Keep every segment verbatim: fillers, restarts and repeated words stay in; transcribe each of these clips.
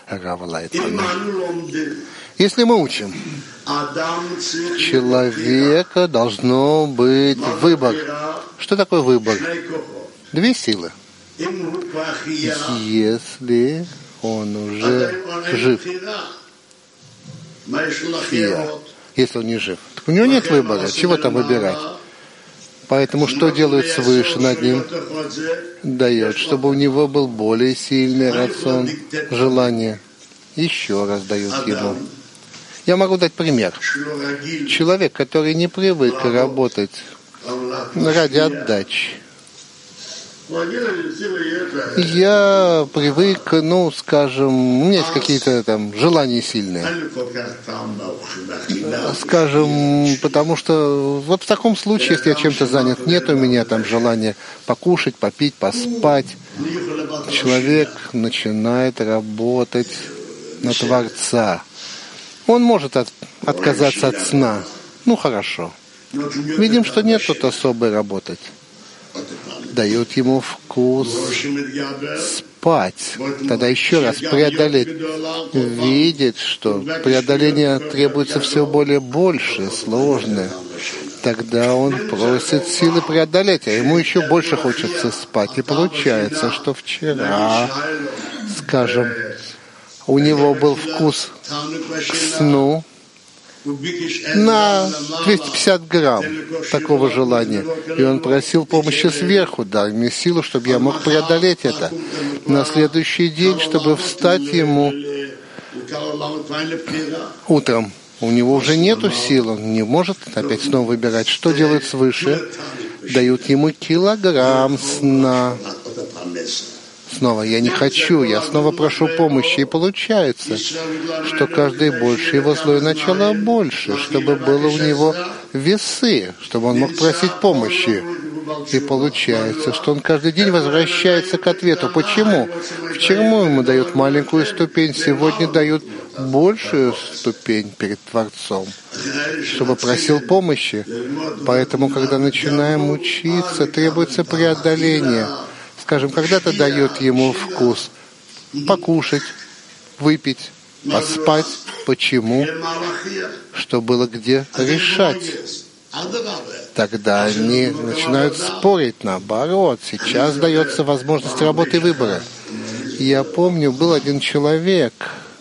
Рава Лайтмана. Если мы учим, человека должно быть выбор. Что такое выбор? Две силы. Если он уже жив, фия. Если он не жив, так у него нет выбора. Чего там выбирать? Поэтому что делает свыше над ним? Дает, чтобы у него был более сильный рацион, желание. Еще раз дает ему. Я могу дать пример. Человек, который не привык работать ради отдачи. Я привык, ну, скажем, у меня есть какие-то там желания сильные. Скажем, потому что вот в таком случае, если я чем-то занят, нет у меня там желания покушать, попить, поспать. Человек начинает работать на Творца. Он может от, отказаться от сна. Ну, хорошо. Видим, что нет тут особой работать. Дает ему вкус спать. Тогда еще раз преодолеть. Видит, что преодоление требуется все более больше, сложное. Тогда он просит силы преодолеть, а ему еще больше хочется спать. И получается, что вчера, скажем, у него был вкус к сну на двести пятьдесят грамм такого желания. И он просил помощи сверху, дай мне силу, чтобы я мог преодолеть это. На следующий день, чтобы встать ему утром. У него уже нету сил, он не может опять снова выбирать. Что делают свыше? Дают ему килограмм сна. Снова я не хочу, я снова прошу помощи. И получается, что каждый больше, его злое начало больше, чтобы было у него весы, чтобы он мог просить помощи. И получается, что он каждый день возвращается к ответу. Почему? Вчера ему дают маленькую ступень, сегодня дают большую ступень перед Творцом, чтобы просил помощи. Поэтому, когда начинаем учиться, требуется преодоление. Скажем, когда-то дает ему вкус покушать, выпить, поспать. Почему? Что было где решать. Тогда они начинают спорить, наоборот. Сейчас дается возможность работы и выбора. Я помню, был один человек,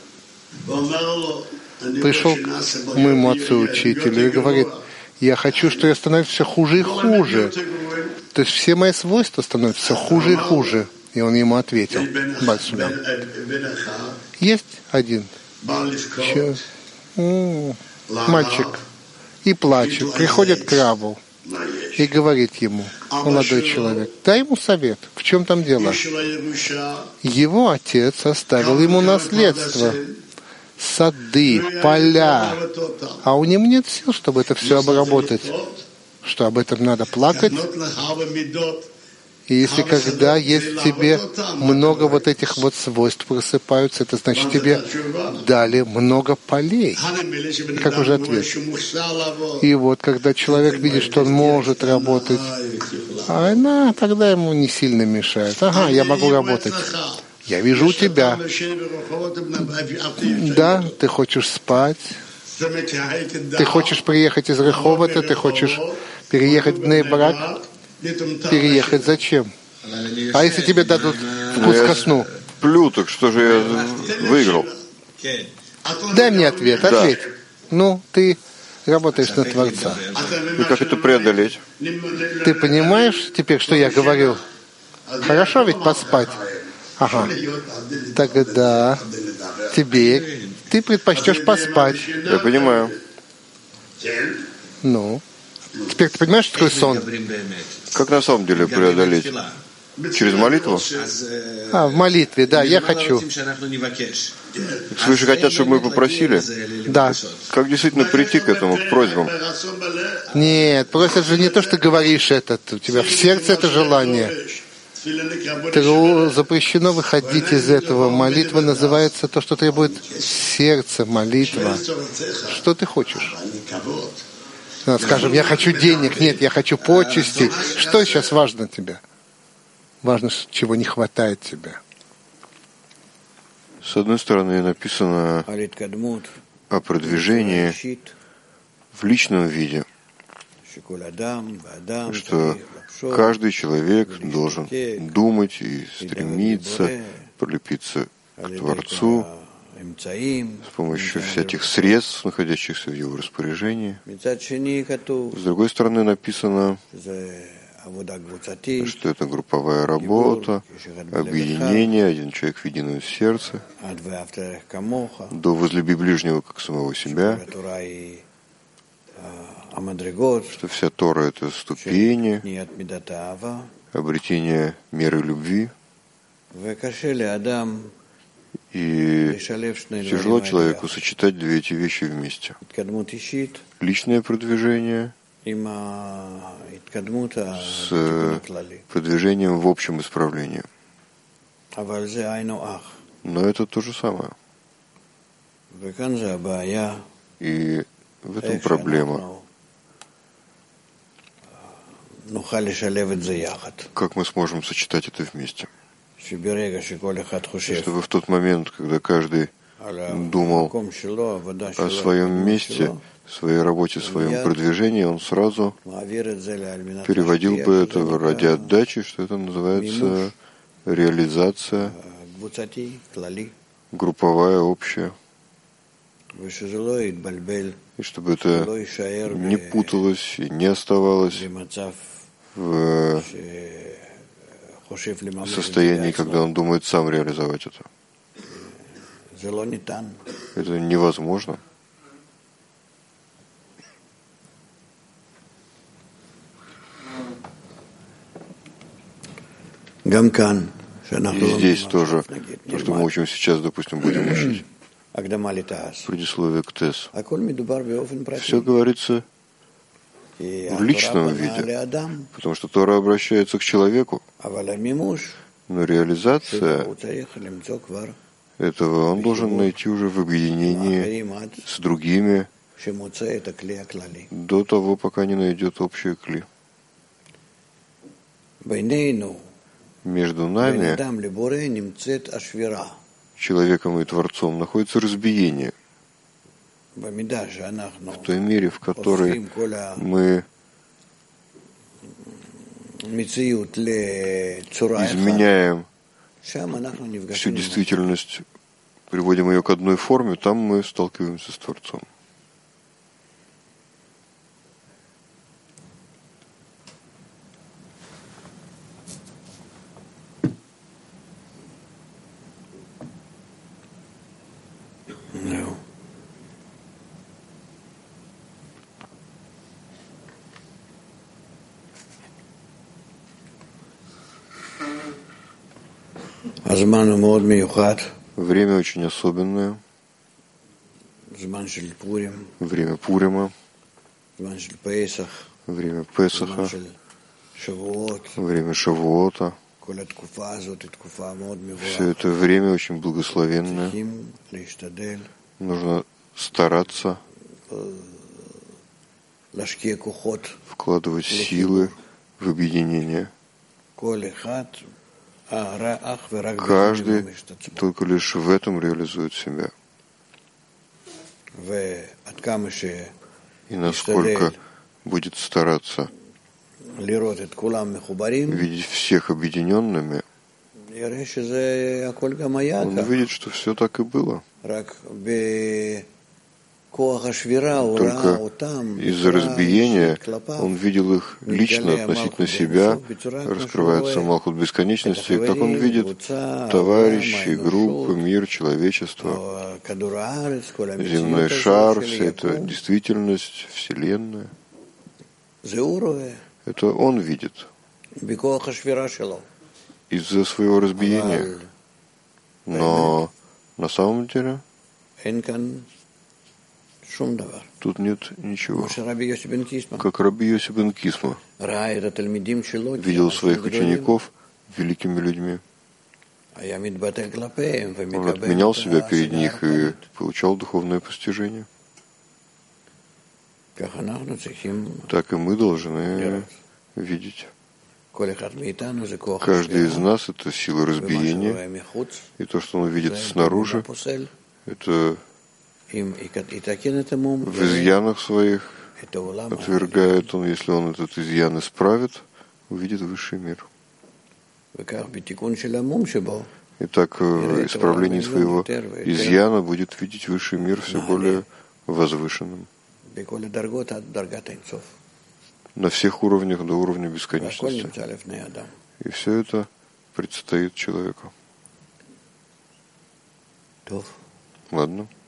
пришел к моему отцу-учителю и говорит, я хочу, что я становлюсь все хуже и хуже. То есть все мои свойства становятся все хуже и хуже. И он ему ответил, Бальсулям. Есть один Че? О, мальчик и плачет, приходит к Раву и говорит ему, молодой человек, дай ему совет, в чем там дело? Его отец оставил ему наследство, сады, поля, а у него нет сил, чтобы это все обработать. Что об этом надо плакать. И если когда есть в тебе много вот этих вот свойств просыпаются, это значит тебе дали много полей. И как уже ответ? И вот когда человек видит, что он может работать, а она тогда ему не сильно мешает. Ага, я могу работать. Я вижу у тебя. Да, ты хочешь спать. Ты хочешь приехать из Реховота, ты хочешь переехать в Бней-Брак. Переехать зачем? А если тебе дадут вкус ко сну? Плю, так что же я выиграл? Дай мне ответ, ответь. Да. Ну, ты работаешь на Творца. И как это преодолеть? Ты понимаешь теперь, что я говорю? Хорошо ведь поспать? Ага. Тогда теперь ты предпочтешь поспать. Я понимаю. Ну, теперь ты понимаешь, что такое сон? Как на самом деле преодолеть? Через молитву? А, в молитве, да, я хочу. Свыше хотят, чтобы мы попросили? Да. Как действительно прийти к этому, к просьбам? Нет, просят же не то, что говоришь это, у тебя в сердце это желание. Тру, запрещено выходить из этого. Молитва называется то, что требует сердца, молитва. Что ты хочешь? Скажем, я хочу денег, нет, я хочу почестей. Что сейчас важно тебе? Важно, чего не хватает тебе. С одной стороны, написано о продвижении в личном виде, что каждый человек должен думать и стремиться прилепиться к Творцу с помощью всяких средств, находящихся в его распоряжении. С другой стороны, написано, что это групповая работа, объединение, один человек в едином сердце, до возлюби ближнего как самого себя, что вся Тора — это ступени, обретение меры любви. И тяжело человеку сочетать две эти вещи вместе. Личное продвижение с продвижением в общем исправлении. Но это то же самое. И в этом проблема. Как мы сможем сочетать это вместе? Чтобы в тот момент, когда каждый думал о своем месте, своей работе, своем продвижении, он сразу переводил бы это ради отдачи, что это называется реализация групповая, общая. И чтобы это не путалось и не оставалось в состоянии, когда он думает сам реализовать это. Это невозможно. И здесь тоже, то, что мы учим сейчас, допустим, будем учить. Предисловие к ТЭС. Все говорится в личном виде, потому что Тора обращается к человеку, но реализация этого он должен найти уже в объединении с другими до того, пока не найдет общее кли. Между нами, человеком и Творцом, находится разбиение. В той мере, в которой мы изменяем всю действительность, приводим ее к одной форме, там мы сталкиваемся с Творцом. Время очень особенное. Время Пурима. Время Песаха. Время Шавуота. Все это время очень благословенное. Нужно стараться вкладывать силы в объединение. Каждый только лишь в этом реализует себя. И насколько будет стараться видеть всех объединенными, он видит, что все так и было. Только из-за разбиения он видел их лично относительно себя, раскрывается Малхут бесконечности, как он видит товарищей, группы, мир, человечество, земной шар, вся эта действительность, Вселенная. Это он видит из-за своего разбиения. Но на самом деле тут нет ничего. Как Раби Йоси бен Кисма видел своих учеников великими людьми. Он отменял себя перед них и получал духовное постижение. Так и мы должны видеть. Каждый из нас — это сила разбиения, и то, что он видит снаружи, это в изъянах своих отвергает он, если он этот изъян исправит, увидит высший мир. И так в исправлении своего изъяна будет видеть высший мир все более возвышенным. На всех уровнях до уровня бесконечности. И все это предстоит человеку. Ладно.